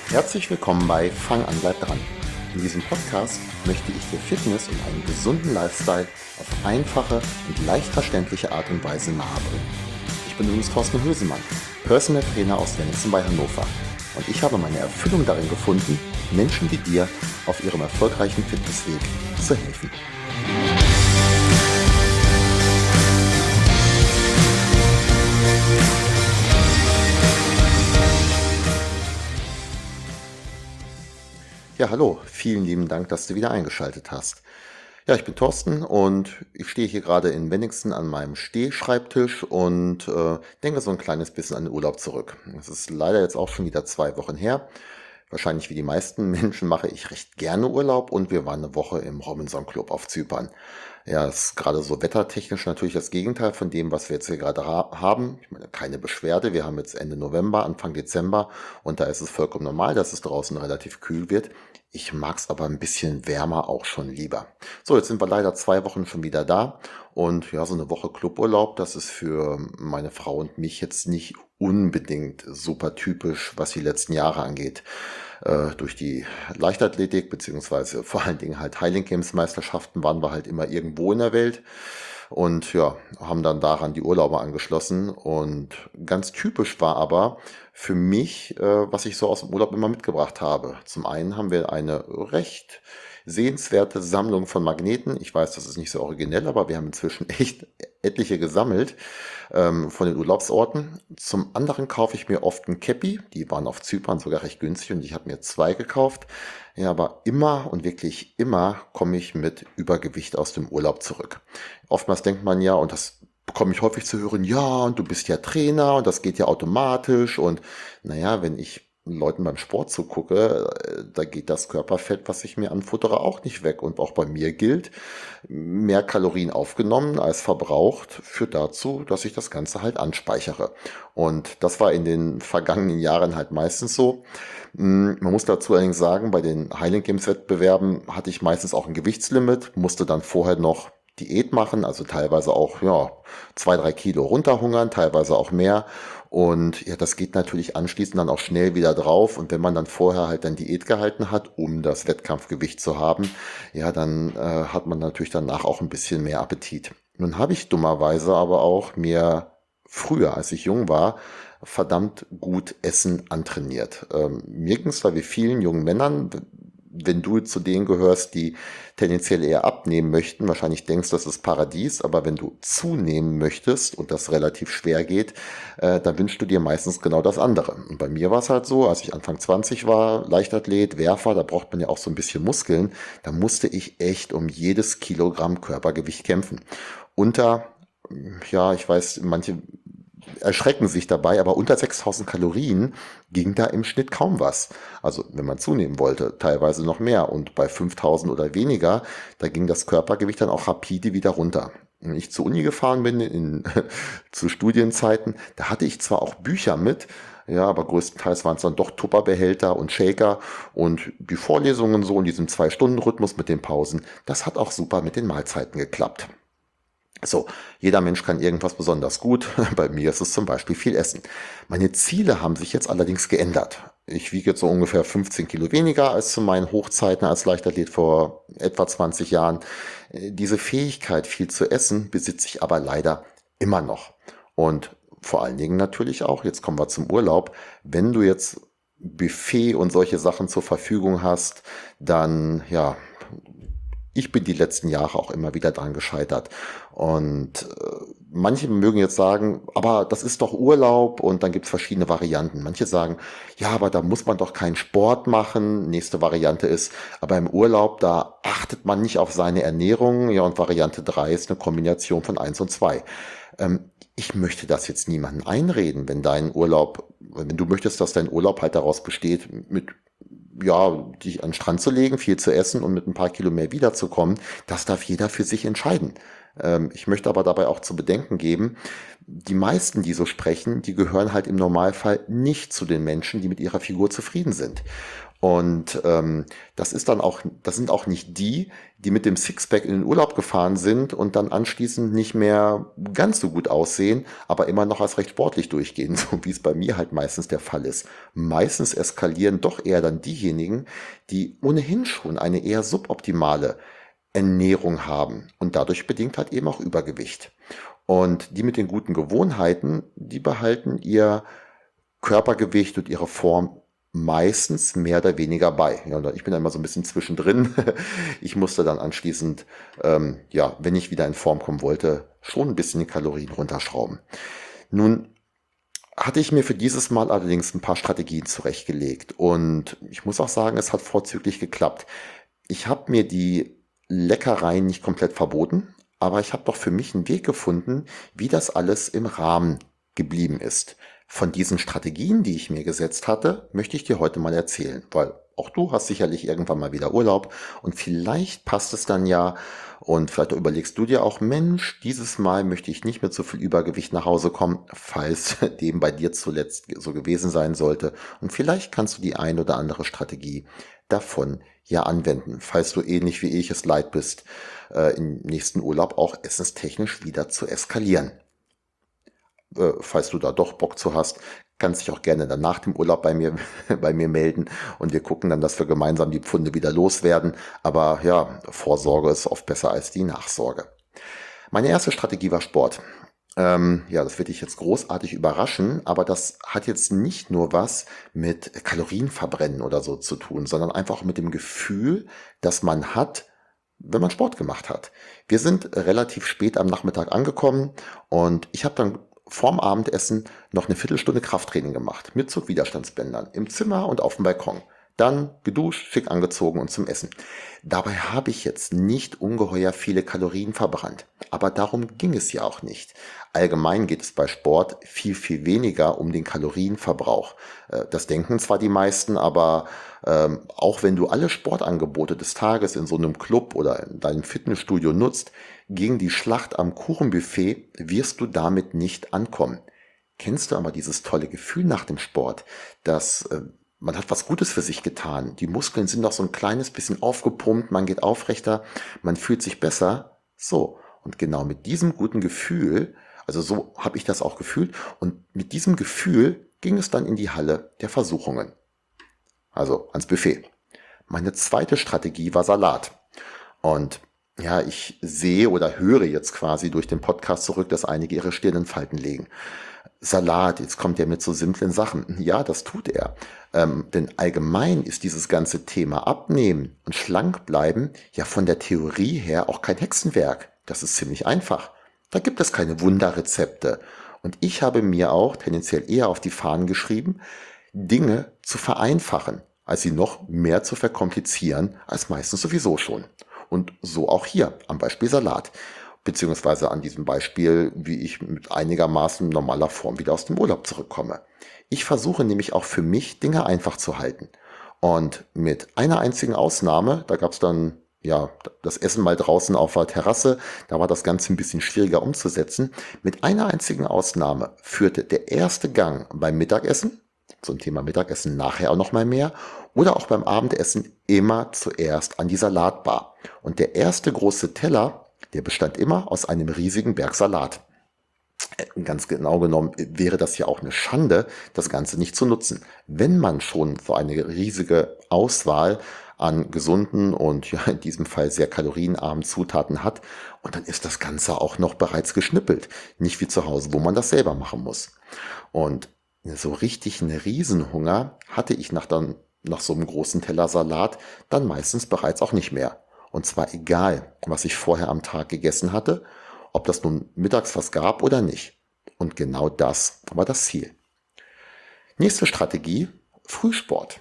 Herzlich willkommen bei Fang an, bleib dran. In diesem Podcast möchte ich dir Fitness und einen gesunden Lifestyle auf einfache und leicht verständliche Art und Weise nahebringen. Ich bin übrigens Thorsten Hösemann, Personal Trainer aus Wenningsen bei Hannover. Und ich habe meine Erfüllung darin gefunden, Menschen wie dir auf ihrem erfolgreichen Fitnessweg zu helfen. Ja, hallo, vielen lieben Dank, dass du wieder eingeschaltet hast. Ja, ich bin Thorsten und ich stehe hier gerade in Wenningsen an meinem Stehschreibtisch und denke so ein kleines bisschen an den Urlaub zurück. Es ist leider jetzt auch schon wieder 2 Wochen her. Wahrscheinlich wie die meisten Menschen mache ich recht gerne Urlaub und wir waren eine Woche im Robinson Club auf Zypern. Ja, ist gerade so wettertechnisch natürlich das Gegenteil von dem, was wir jetzt hier gerade haben. Ich meine, keine Beschwerde. Wir haben jetzt Ende November, Anfang Dezember und da ist es vollkommen normal, dass es draußen relativ kühl wird. Ich mag es aber ein bisschen wärmer auch schon lieber. So, jetzt sind wir leider 2 Wochen schon wieder da. Und ja, so eine Woche Cluburlaub, das ist für meine Frau und mich jetzt nicht unbedingt super typisch, was die letzten Jahre angeht. Durch die Leichtathletik, beziehungsweise vor allen Dingen halt Highland Games Meisterschaften waren wir halt immer irgendwo in der Welt. Und ja, haben dann daran die Urlaube angeschlossen. Und ganz typisch war aber für mich, was ich so aus dem Urlaub immer mitgebracht habe. Zum einen haben wir eine recht sehenswerte Sammlung von Magneten. Ich weiß, das ist nicht so originell, aber wir haben inzwischen echt etliche gesammelt von den Urlaubsorten. Zum anderen kaufe ich mir oft ein Käppi. Die waren auf Zypern sogar recht günstig und ich habe mir 2 gekauft. Ja, aber immer und wirklich immer komme ich mit Übergewicht aus dem Urlaub zurück. Oftmals denkt man ja, und das bekomme ich häufig zu hören, ja, und du bist ja Trainer und das geht ja automatisch. Und naja, wenn ich Leuten beim Sport zugucke, da geht das Körperfett, was ich mir anfuttere, auch nicht weg. Und auch bei mir gilt, mehr Kalorien aufgenommen als verbraucht, führt dazu, dass ich das Ganze halt anspeichere. Und das war in den vergangenen Jahren halt meistens so. Man muss dazu allerdings sagen, bei den Highland Games Wettbewerben hatte ich meistens auch ein Gewichtslimit, musste dann vorher noch Diät machen, also teilweise auch, ja, 2, 3 Kilo runterhungern, teilweise auch mehr. Und ja, das geht natürlich anschließend dann auch schnell wieder drauf. Und wenn man dann vorher halt dann Diät gehalten hat, um das Wettkampfgewicht zu haben, ja, dann hat man natürlich danach auch ein bisschen mehr Appetit. Nun habe ich dummerweise aber auch mir früher, als ich jung war, verdammt gut Essen antrainiert. Mir ging es da wie vielen jungen Männern, wenn du zu denen gehörst, die tendenziell eher abnehmen möchten, wahrscheinlich denkst, das ist Paradies, aber wenn du zunehmen möchtest und das relativ schwer geht, dann wünschst du dir meistens genau das andere. Und bei mir war es halt so, als ich Anfang 20 war, Leichtathlet, Werfer, da braucht man ja auch so ein bisschen Muskeln, da musste ich echt um jedes Kilogramm Körpergewicht kämpfen. Unter, ja, ich weiß, manche erschrecken sich dabei, aber unter 6000 Kalorien ging da im Schnitt kaum was. Also wenn man zunehmen wollte, teilweise noch mehr. Und bei 5000 oder weniger, da ging das Körpergewicht dann auch rapide wieder runter. Wenn ich zur Uni gefahren bin, zu Studienzeiten, da hatte ich zwar auch Bücher mit, ja, aber größtenteils waren es dann doch Tupperbehälter und Shaker und die Vorlesungen so in diesem 2-Stunden-Rhythmus mit den Pausen, das hat auch super mit den Mahlzeiten geklappt. So, jeder Mensch kann irgendwas besonders gut. Bei mir ist es zum Beispiel viel Essen. Meine Ziele haben sich jetzt allerdings geändert. Ich wiege jetzt so ungefähr 15 Kilo weniger als zu meinen Hochzeiten als Leichtathlet vor etwa 20 Jahren. Diese Fähigkeit, viel zu essen, besitze ich aber leider immer noch. Und vor allen Dingen natürlich auch, jetzt kommen wir zum Urlaub, wenn du jetzt Buffet und solche Sachen zur Verfügung hast, dann ja, ich bin die letzten Jahre auch immer wieder dran gescheitert. Und manche mögen jetzt sagen, aber das ist doch Urlaub und dann gibt es verschiedene Varianten. Manche sagen, ja, aber da muss man doch keinen Sport machen. Nächste Variante ist, aber im Urlaub, da achtet man nicht auf seine Ernährung. Ja, und Variante 3 ist eine Kombination von eins und 2. Ich möchte das jetzt niemandem einreden, wenn dein Urlaub, wenn du möchtest, dass dein Urlaub halt daraus besteht, mit ja, dich an den Strand zu legen, viel zu essen und mit ein paar Kilo mehr wiederzukommen, das darf jeder für sich entscheiden. Ich möchte aber dabei auch zu bedenken geben, die meisten, die so sprechen, die gehören halt im Normalfall nicht zu den Menschen, die mit ihrer Figur zufrieden sind. Und das sind auch nicht die, die mit dem Sixpack in den Urlaub gefahren sind und dann anschließend nicht mehr ganz so gut aussehen, aber immer noch als recht sportlich durchgehen, so wie es bei mir halt meistens der Fall ist. Meistens eskalieren doch eher dann diejenigen, die ohnehin schon eine eher suboptimale Ernährung haben und dadurch bedingt halt eben auch Übergewicht. Und die mit den guten Gewohnheiten, die behalten ihr Körpergewicht und ihre Form meistens mehr oder weniger bei. Ja, und ich bin dann immer so ein bisschen zwischendrin. Ich musste dann anschließend, ja, wenn ich wieder in Form kommen wollte, schon ein bisschen die Kalorien runterschrauben. Nun hatte ich mir für dieses Mal allerdings ein paar Strategien zurechtgelegt und ich muss auch sagen, es hat vorzüglich geklappt. Ich habe mir die Leckereien nicht komplett verboten, aber ich habe doch für mich einen Weg gefunden, wie das alles im Rahmen geblieben ist. Von diesen Strategien, die ich mir gesetzt hatte, möchte ich dir heute mal erzählen, weil auch du hast sicherlich irgendwann mal wieder Urlaub und vielleicht passt es dann ja und vielleicht überlegst du dir auch, Mensch, dieses Mal möchte ich nicht mit so viel Übergewicht nach Hause kommen, falls dem bei dir zuletzt so gewesen sein sollte. Und vielleicht kannst du die ein oder andere Strategie davon ja anwenden, falls du ähnlich wie ich es leid bist, im nächsten Urlaub auch essenstechnisch wieder zu eskalieren. Falls du da doch Bock zu hast, kannst dich auch gerne dann nach dem Urlaub bei mir, bei mir melden und wir gucken dann, dass wir gemeinsam die Pfunde wieder loswerden. Aber ja, Vorsorge ist oft besser als die Nachsorge. Meine erste Strategie war Sport. Ja, das wird dich jetzt großartig überraschen, aber das hat jetzt nicht nur was mit Kalorienverbrennen oder so zu tun, sondern einfach mit dem Gefühl, das man hat, wenn man Sport gemacht hat. Wir sind relativ spät am Nachmittag angekommen und ich habe dann vorm Abendessen noch eine Viertelstunde Krafttraining gemacht mit Zugwiderstandsbändern im Zimmer und auf dem Balkon. Dann geduscht, schick angezogen und zum Essen. Dabei habe ich jetzt nicht ungeheuer viele Kalorien verbrannt. Aber darum ging es ja auch nicht. Allgemein geht es bei Sport viel, viel weniger um den Kalorienverbrauch. Das denken zwar die meisten, aber auch wenn du alle Sportangebote des Tages in so einem Club oder in deinem Fitnessstudio nutzt, gegen die Schlacht am Kuchenbuffet wirst du damit nicht ankommen. Kennst du aber dieses tolle Gefühl nach dem Sport, dass man hat was Gutes für sich getan. Die Muskeln sind noch so ein kleines bisschen aufgepumpt, man geht aufrechter, man fühlt sich besser. So, und genau mit diesem guten Gefühl, also so habe ich das auch gefühlt, und mit diesem Gefühl ging es dann in die Halle der Versuchungen, also ans Buffet. Meine zweite Strategie war Salat. Und ja, ich sehe oder höre jetzt quasi durch den Podcast zurück, dass einige ihre Stirn in Falten legen. Salat, jetzt kommt er mit so simplen Sachen. Ja, das tut er. Denn allgemein ist dieses ganze Thema Abnehmen und schlank bleiben ja von der Theorie her auch kein Hexenwerk. Das ist ziemlich einfach. Da gibt es keine Wunderrezepte. Und ich habe mir auch tendenziell eher auf die Fahnen geschrieben, Dinge zu vereinfachen, als sie noch mehr zu verkomplizieren, als meistens sowieso schon. Und so auch hier am Beispiel Salat, beziehungsweise an diesem Beispiel, wie ich mit einigermaßen normaler Form wieder aus dem Urlaub zurückkomme. Ich versuche nämlich auch für mich Dinge einfach zu halten. Und mit einer einzigen Ausnahme, da gab es dann ja das Essen mal draußen auf der Terrasse, da war das Ganze ein bisschen schwieriger umzusetzen. Mit einer einzigen Ausnahme führte der erste Gang beim Mittagessen, zum Thema Mittagessen nachher auch noch mal mehr, oder auch beim Abendessen immer zuerst an die Salatbar. Und der erste große Teller, der bestand immer aus einem riesigen Berg Salat. Ganz genau genommen wäre das ja auch eine Schande, das Ganze nicht zu nutzen. Wenn man schon so eine riesige Auswahl an gesunden und ja in diesem Fall sehr kalorienarmen Zutaten hat, und dann ist das Ganze auch noch bereits geschnippelt. Nicht wie zu Hause, wo man das selber machen muss. Und so richtig einen Riesenhunger hatte ich nach so einem großen Teller Salat dann meistens bereits auch nicht mehr. Und zwar egal, was ich vorher am Tag gegessen hatte, ob das nun mittags was gab oder nicht. Und genau das war das Ziel. Nächste Strategie, Frühsport.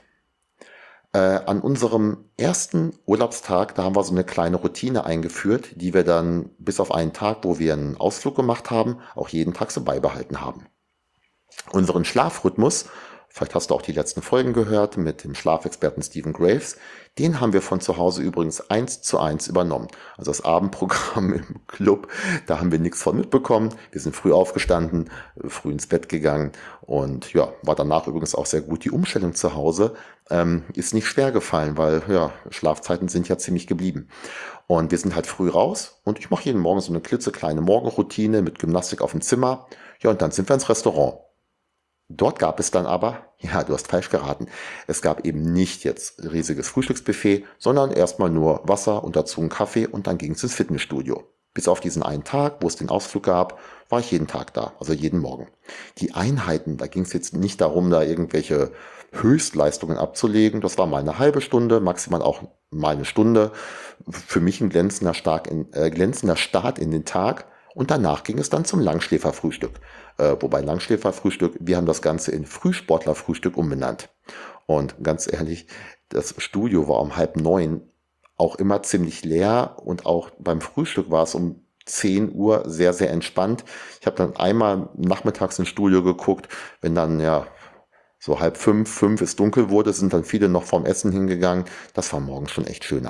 An unserem ersten Urlaubstag, da haben wir so eine kleine Routine eingeführt, die wir dann bis auf einen Tag, wo wir einen Ausflug gemacht haben, auch jeden Tag so beibehalten haben. Unseren Schlafrhythmus Vielleicht hast du auch die letzten Folgen gehört mit dem Schlafexperten Stephen Graves. Den haben wir von zu Hause übrigens 1:1 übernommen. Also das Abendprogramm im Club, da haben wir nichts von mitbekommen. Wir sind früh aufgestanden, früh ins Bett gegangen und ja, war danach übrigens auch sehr gut. Die Umstellung zu Hause ist nicht schwer gefallen, weil ja, Schlafzeiten sind ja ziemlich geblieben. Und wir sind halt früh raus und ich mache jeden Morgen so eine klitzekleine Morgenroutine mit Gymnastik auf dem Zimmer. Ja, und dann sind wir ins Restaurant. Dort gab es dann aber, ja, du hast falsch geraten, es gab eben nicht jetzt riesiges Frühstücksbuffet, sondern erstmal nur Wasser und dazu einen Kaffee und dann ging es ins Fitnessstudio. Bis auf diesen einen Tag, wo es den Ausflug gab, war ich jeden Tag da, also jeden Morgen. Die Einheiten, da ging es jetzt nicht darum, da irgendwelche Höchstleistungen abzulegen. Das war mal eine halbe Stunde, maximal auch mal eine Stunde. Für mich ein glänzender Start in den Tag. Und danach ging es dann zum Langschläferfrühstück. Wobei Langschläferfrühstück, wir haben das Ganze in Frühsportlerfrühstück umbenannt. Und ganz ehrlich, das Studio war um 8:30 auch immer ziemlich leer und auch beim Frühstück war es um 10 Uhr sehr, sehr entspannt. Ich habe dann einmal nachmittags ins Studio geguckt, wenn dann ja so 4:30, 5 es dunkel wurde, sind dann viele noch vorm Essen hingegangen. Das war morgens schon echt schöner.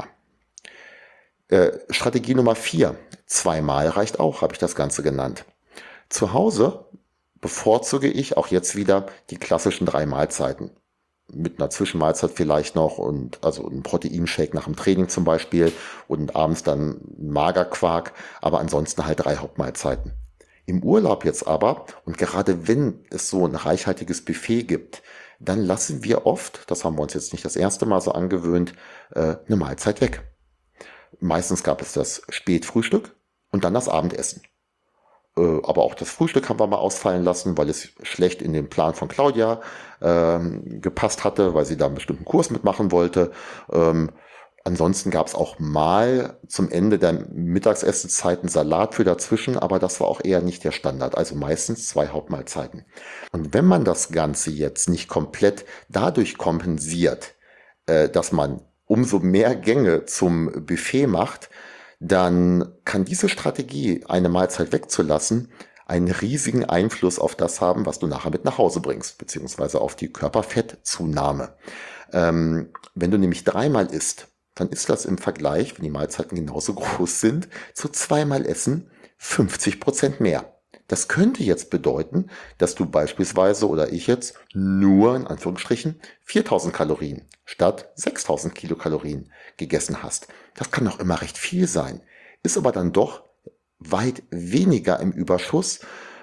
Strategie Nummer 4. Zweimal reicht auch, habe ich das Ganze genannt. Zu Hause bevorzuge ich auch jetzt wieder die klassischen 3 Mahlzeiten. Mit einer Zwischenmahlzeit vielleicht noch und also ein Proteinshake nach dem Training zum Beispiel und abends dann Magerquark, aber ansonsten halt 3 Hauptmahlzeiten. Im Urlaub jetzt aber, und gerade wenn es so ein reichhaltiges Buffet gibt, dann lassen wir oft, das haben wir uns jetzt nicht das erste Mal so angewöhnt, eine Mahlzeit weg. Meistens gab es das Spätfrühstück und dann das Abendessen. Aber auch das Frühstück haben wir mal ausfallen lassen, weil es schlecht in den Plan von Claudia gepasst hatte, weil sie da einen bestimmten Kurs mitmachen wollte. Ansonsten gab es auch mal zum Ende der Mittagsessenzeiten Salat für dazwischen, aber das war auch eher nicht der Standard. Also meistens 2 Hauptmahlzeiten. Und wenn man das Ganze jetzt nicht komplett dadurch kompensiert, dass man umso mehr Gänge zum Buffet macht, dann kann diese Strategie, eine Mahlzeit wegzulassen, einen riesigen Einfluss auf das haben, was du nachher mit nach Hause bringst, beziehungsweise auf die Körperfettzunahme. Wenn du nämlich 3-mal isst, dann ist das im Vergleich, wenn die Mahlzeiten genauso groß sind, zu 2-mal Essen 50% mehr. Das könnte jetzt bedeuten, dass du beispielsweise oder ich jetzt nur in Anführungsstrichen 4000 Kalorien statt 6000 Kilokalorien gegessen hast. Das kann noch immer recht viel sein, ist aber dann doch weit weniger im Überschuss,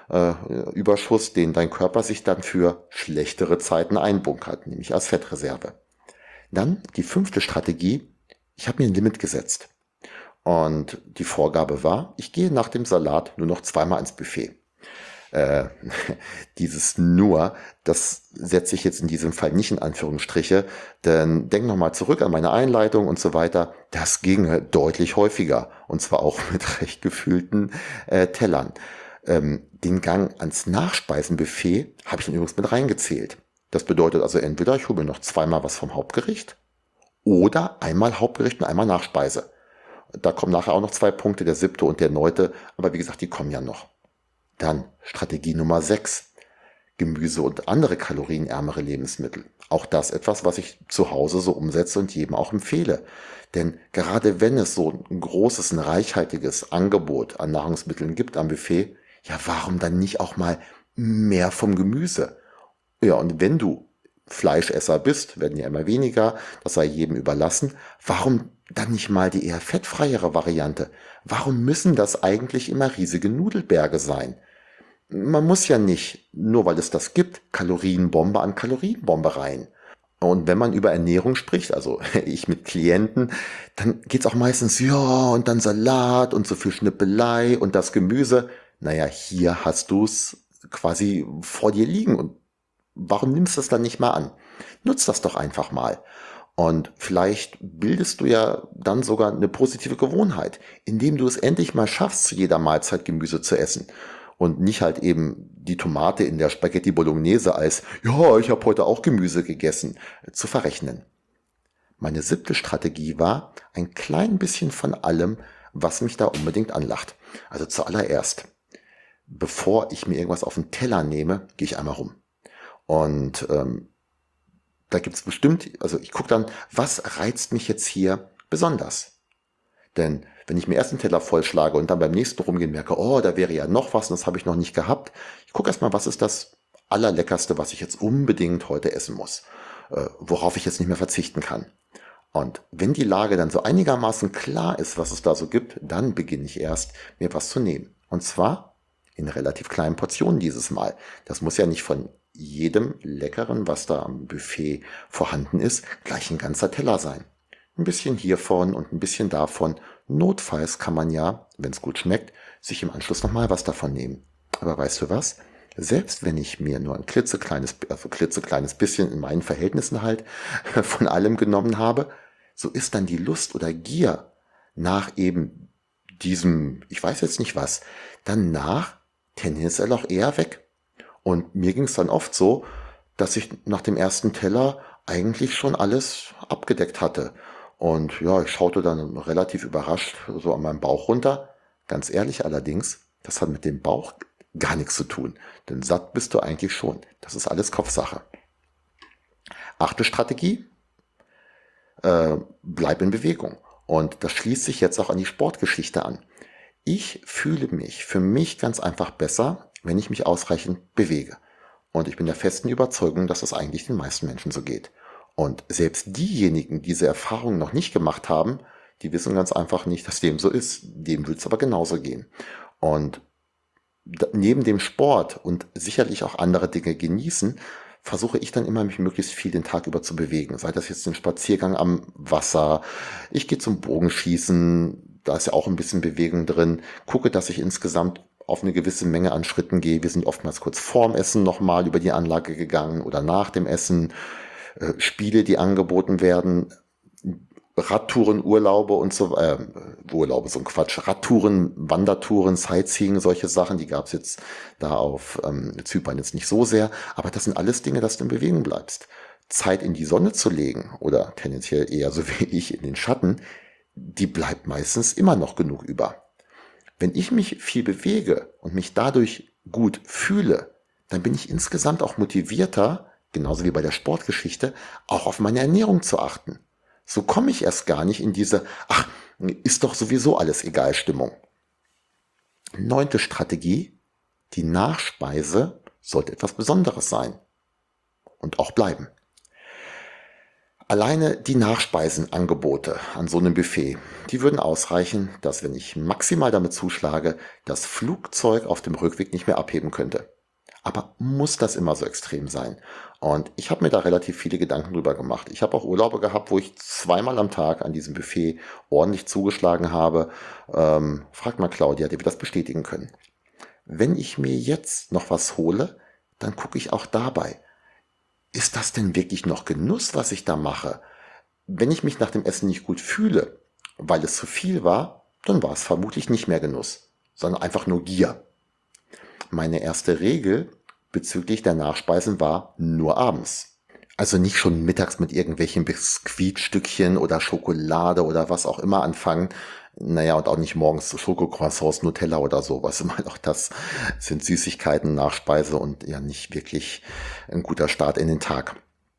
den dein Körper sich dann für schlechtere Zeiten einbunkert, nämlich als Fettreserve. Dann die 5. Strategie, ich habe mir ein Limit gesetzt. Und die Vorgabe war, ich gehe nach dem Salat nur noch 2-mal ins Buffet. Äh, Dieses nur, das setze ich jetzt in diesem Fall nicht in Anführungsstriche, denn denk nochmal zurück an meine Einleitung und so weiter. Das ging deutlich häufiger und zwar auch mit recht gefüllten Tellern. Den Gang ans Nachspeisenbuffet habe ich dann übrigens mit reingezählt. Das bedeutet also entweder ich hole mir noch 2-mal was vom Hauptgericht oder einmal Hauptgericht und einmal Nachspeise. Da kommen nachher auch noch 2 Punkte, der 7. und der 9. Aber wie gesagt, die kommen ja noch. Dann Strategie Nummer 6. Gemüse und andere kalorienärmere Lebensmittel. Auch das etwas, was ich zu Hause so umsetze und jedem auch empfehle. Denn gerade wenn es so ein großes, ein reichhaltiges Angebot an Nahrungsmitteln gibt am Buffet, ja, warum dann nicht auch mal mehr vom Gemüse? Ja, und wenn du Fleischesser bist, werden ja immer weniger, das sei jedem überlassen. Warum dann nicht mal die eher fettfreiere Variante? Warum müssen das eigentlich immer riesige Nudelberge sein? Man muss ja nicht, nur weil es das gibt, Kalorienbombe an Kalorienbombe rein. Und wenn man über Ernährung spricht, also ich mit Klienten, dann geht's auch meistens, ja, und dann Salat und so viel Schnippelei und das Gemüse. Naja, hier hast du's quasi vor dir liegen und warum nimmst du es dann nicht mal an? Nutz das doch einfach mal. Und vielleicht bildest du ja dann sogar eine positive Gewohnheit, indem du es endlich mal schaffst, zu jeder Mahlzeit Gemüse zu essen. Und nicht halt eben die Tomate in der Spaghetti Bolognese als, ja, ich habe heute auch Gemüse gegessen, zu verrechnen. Meine 7. Strategie war, ein klein bisschen von allem, was mich da unbedingt anlacht. Also zuallererst, bevor ich mir irgendwas auf den Teller nehme, gehe ich einmal rum. Und da gibt's bestimmt, also ich gucke dann, was reizt mich jetzt hier besonders? Denn wenn ich mir erst einen Teller vollschlage und dann beim nächsten rumgehen merke, oh, da wäre ja noch was und das habe ich noch nicht gehabt. Ich gucke erstmal, was ist das Allerleckerste, was ich jetzt unbedingt heute essen muss, worauf ich jetzt nicht mehr verzichten kann. Und wenn die Lage dann so einigermaßen klar ist, was es da so gibt, dann beginne ich erst, mir was zu nehmen. Und zwar in relativ kleinen Portionen dieses Mal. Das muss ja nicht von jedem Leckeren, was da am Buffet vorhanden ist, gleich ein ganzer Teller sein. Ein bisschen hiervon und ein bisschen davon. Notfalls kann man ja, wenn es gut schmeckt, sich im Anschluss nochmal was davon nehmen. Aber weißt du was? Selbst wenn ich mir nur ein klitzekleines bisschen in meinen Verhältnissen halt von allem genommen habe, so ist dann die Lust oder Gier nach eben diesem, ich weiß jetzt nicht was, danach tendenziell auch eher weg. Und mir ging es dann oft so, dass ich nach dem ersten Teller eigentlich schon alles abgedeckt hatte. Und ja, ich schaute dann relativ überrascht so an meinem Bauch runter. Ganz ehrlich allerdings, das hat mit dem Bauch gar nichts zu tun. Denn satt bist du eigentlich schon. Das ist alles Kopfsache. Achte Strategie, bleib in Bewegung. Und das schließt sich jetzt auch an die Sportgeschichte an. Ich fühle mich für mich ganz einfach besser, wenn ich mich ausreichend bewege. Und ich bin der festen Überzeugung, dass das eigentlich den meisten Menschen so geht. Und selbst diejenigen, die diese Erfahrung noch nicht gemacht haben, die wissen ganz einfach nicht, dass dem so ist. Dem wird es aber genauso gehen. Und neben dem Sport und sicherlich auch andere Dinge genießen, versuche ich dann immer, mich möglichst viel den Tag über zu bewegen. Sei das jetzt ein Spaziergang am Wasser, ich gehe zum Bogenschießen, da ist ja auch ein bisschen Bewegung drin, gucke, dass ich insgesamt auf eine gewisse Menge an Schritten gehe. Wir sind oftmals kurz vorm Essen nochmal über die Anlage gegangen oder nach dem Essen. Spiele, die angeboten werden, Radtouren, Urlaube und so, Urlaube, so ein Quatsch, Radtouren, Wandertouren, Sightseeing, solche Sachen, die gab's jetzt da auf Zypern jetzt nicht so sehr, aber das sind alles Dinge, dass du in Bewegung bleibst. Zeit in die Sonne zu legen oder tendenziell eher so wie ich in den Schatten, die bleibt meistens immer noch genug über. Wenn ich mich viel bewege und mich dadurch gut fühle, dann bin ich insgesamt auch motivierter, genauso wie bei der Sportgeschichte, auch auf meine Ernährung zu achten. So komme ich erst gar nicht in diese, ach, ist doch sowieso alles egal Stimmung. 9. Strategie, die Nachspeise sollte etwas Besonderes sein und auch bleiben. Alleine die Nachspeisenangebote an so einem Buffet, die würden ausreichen, dass, wenn ich maximal damit zuschlage, das Flugzeug auf dem Rückweg nicht mehr abheben könnte. Aber muss das immer so extrem sein? Und ich habe mir da relativ viele Gedanken drüber gemacht. Ich habe auch Urlaube gehabt, wo ich zweimal am Tag an diesem Buffet ordentlich zugeschlagen habe. Frag mal Claudia, die wird das bestätigen können. Wenn ich mir jetzt noch was hole, dann gucke ich auch dabei. Ist das denn wirklich noch Genuss, was ich da mache? Wenn ich mich nach dem Essen nicht gut fühle, weil es zu viel war, dann war es vermutlich nicht mehr Genuss, sondern einfach nur Gier. Meine erste Regel bezüglich der Nachspeisen war nur abends. Also nicht schon mittags mit irgendwelchen Biskuitstückchen oder Schokolade oder was auch immer anfangen. Naja, und auch nicht morgens zu Schokocroissants, Nutella oder sowas. Ich meine, auch das sind Süßigkeiten, Nachspeise und ja nicht wirklich ein guter Start in den Tag.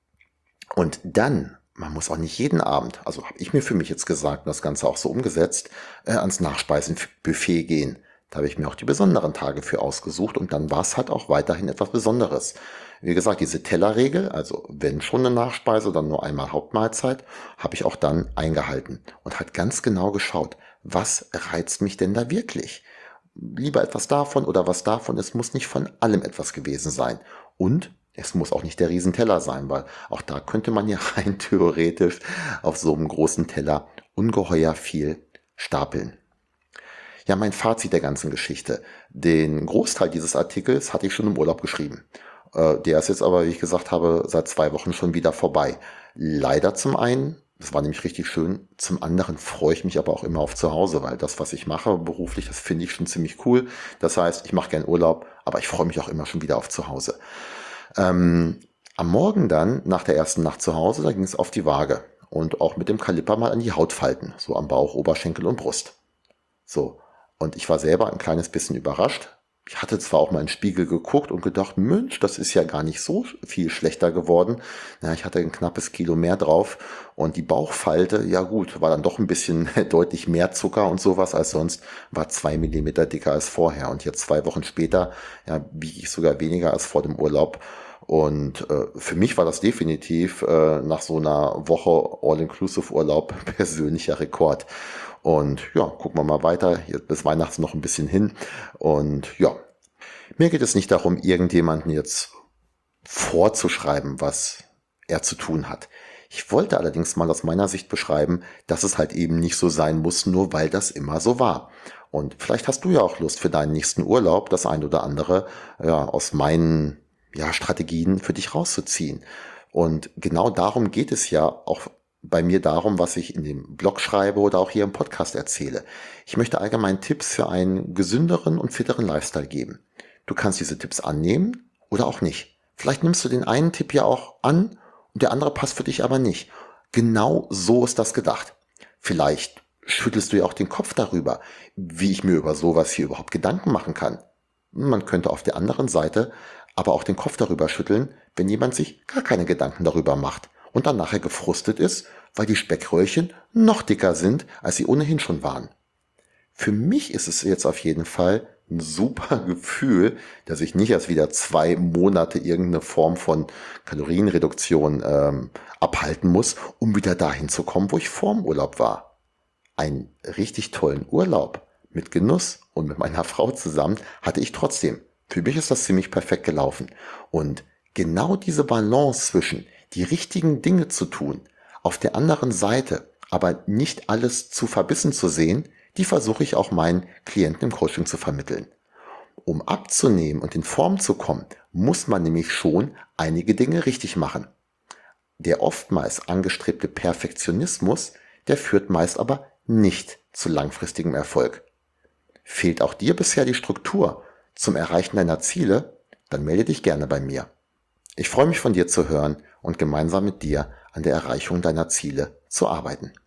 Und dann, man muss auch nicht jeden Abend, also habe ich mir für mich jetzt gesagt und das Ganze auch so umgesetzt, ans Nachspeisenbuffet gehen. Da habe ich mir auch die besonderen Tage für ausgesucht und dann war es halt auch weiterhin etwas Besonderes. Wie gesagt, diese Tellerregel, also wenn schon eine Nachspeise, dann nur einmal Hauptmahlzeit, habe ich auch dann eingehalten und halt ganz genau geschaut, was reizt mich denn da wirklich? Lieber etwas davon oder was davon, es muss nicht von allem etwas gewesen sein. Und es muss auch nicht der Riesenteller sein, weil auch da könnte man ja rein theoretisch auf so einem großen Teller ungeheuer viel stapeln. Ja, mein Fazit der ganzen Geschichte. Den Großteil dieses Artikels hatte ich schon im Urlaub geschrieben. Der ist jetzt aber, wie ich gesagt habe, seit 2 Wochen schon wieder vorbei. Leider zum einen, das war nämlich richtig schön, zum anderen freue ich mich aber auch immer auf zu Hause, weil das, was ich mache beruflich, das finde ich schon ziemlich cool. Das heißt, ich mache gern Urlaub, aber ich freue mich auch immer schon wieder auf zu Hause. Am Morgen dann, nach der ersten Nacht zu Hause, da ging es auf die Waage und auch mit dem Kaliper mal an die Hautfalten, so am Bauch, Oberschenkel und Brust. So. Und ich war selber ein kleines bisschen überrascht, Ich hatte zwar auch mal in den Spiegel geguckt und gedacht, Mensch, das ist ja gar nicht so viel schlechter geworden. Ja, ich hatte ein knappes Kilo mehr drauf und die Bauchfalte, ja gut, war dann doch ein bisschen deutlich mehr Zucker und sowas als sonst, war 2 Millimeter dicker als vorher. Und jetzt 2 Wochen später, ja, wiege ich sogar weniger als vor dem Urlaub. Und für mich war das definitiv nach so einer Woche All-Inclusive-Urlaub persönlicher Rekord. Und ja, gucken wir mal weiter. Jetzt bis Weihnachten noch ein bisschen hin. Und ja, mir geht es nicht darum, irgendjemanden jetzt vorzuschreiben, was er zu tun hat. Ich wollte allerdings mal aus meiner Sicht beschreiben, dass es halt eben nicht so sein muss, nur weil das immer so war. Und vielleicht hast du ja auch Lust für deinen nächsten Urlaub, das ein oder andere ja, aus meinen Strategien für dich rauszuziehen. Und genau darum geht es ja auch bei mir darum, was ich in dem Blog schreibe oder auch hier im Podcast erzähle. Ich möchte allgemein Tipps für einen gesünderen und fitteren Lifestyle geben. Du kannst diese Tipps annehmen oder auch nicht. Vielleicht nimmst du den einen Tipp ja auch an und der andere passt für dich aber nicht. Genau so ist das gedacht. Vielleicht schüttelst du ja auch den Kopf darüber, wie ich mir über sowas hier überhaupt Gedanken machen kann. Man könnte auf der anderen Seite aber auch den Kopf darüber schütteln, wenn jemand sich gar keine Gedanken darüber macht und dann nachher gefrustet ist, weil die Speckröllchen noch dicker sind, als sie ohnehin schon waren. Für mich ist es jetzt auf jeden Fall ein super Gefühl, dass ich nicht erst wieder 2 Monate irgendeine Form von Kalorienreduktion abhalten muss, um wieder dahin zu kommen, wo ich vorm Urlaub war. Einen richtig tollen Urlaub mit Genuss und mit meiner Frau zusammen hatte ich trotzdem. Für mich ist das ziemlich perfekt gelaufen. Und genau diese Balance zwischen die richtigen Dinge zu tun, auf der anderen Seite aber nicht alles zu verbissen zu sehen, die versuche ich auch meinen Klienten im Coaching zu vermitteln. Um abzunehmen und in Form zu kommen, muss man nämlich schon einige Dinge richtig machen. Der oftmals angestrebte Perfektionismus, der führt meist aber nicht zu langfristigem Erfolg. Fehlt auch dir bisher die Struktur zum Erreichen deiner Ziele, dann melde dich gerne bei mir. Ich freue mich von dir zu hören und gemeinsam mit dir an der Erreichung deiner Ziele zu arbeiten.